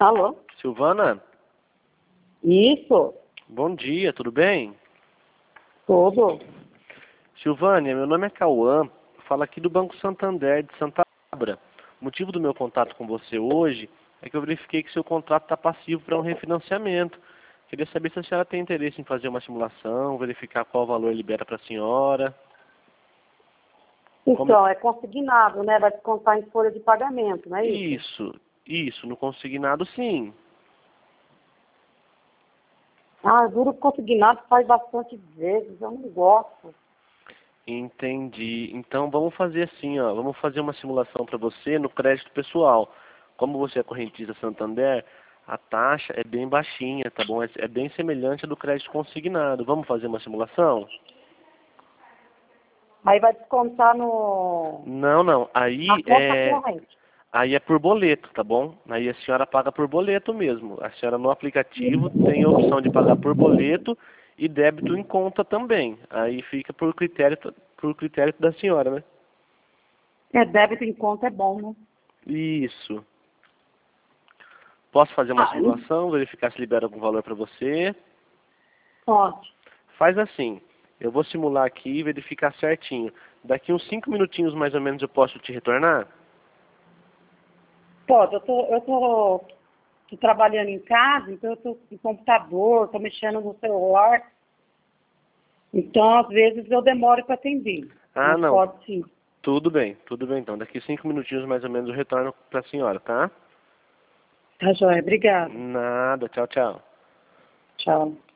Alô? Silvana, Isso, bom dia, tudo bem? tudo. Silvânia, meu nome é Cauã, falo aqui do Banco Santander de Santa Bárbara. O motivo do meu contato com você hoje é que eu verifiquei que seu contrato está passivo para um refinanciamento. Queria saber se a senhora tem interesse em fazer uma simulação, verificar qual valor libera para a senhora. Como... Então, é consignado, né? Vai descontar em folha de pagamento, não é isso? Isso, no consignado sim. Ah, juro que consignado faz bastante vezes, eu não gosto. Entendi. Então vamos fazer assim, ó. Vamos fazer uma simulação para você no crédito pessoal. Como você é correntista Santander, a taxa é bem baixinha, tá bom? É bem semelhante à do crédito consignado. Vamos fazer uma simulação? Aí vai descontar no Não, não. na conta corrente. Aí é por boleto, tá bom? Aí a senhora paga por boleto mesmo. A senhora no aplicativo tem a opção de pagar por boleto e débito em conta também. Aí fica por critério da senhora, né? É, débito em conta é bom, né? Isso. Posso fazer uma Ah, simulação, verificar se libera algum valor para você? pode. Faz assim, eu vou simular aqui e verificar certinho. Daqui uns 5 minutinhos mais ou menos eu posso te retornar? Pode, tô trabalhando em casa, então eu tô no computador, tô mexendo no celular. Então, às vezes, eu demoro para atender. Ah, Mas não. pode sim. Tudo bem então. Daqui 5 minutinhos mais ou menos eu retorno para a senhora, tá? Tá, joia. Obrigada. Nada, tchau, tchau. Tchau.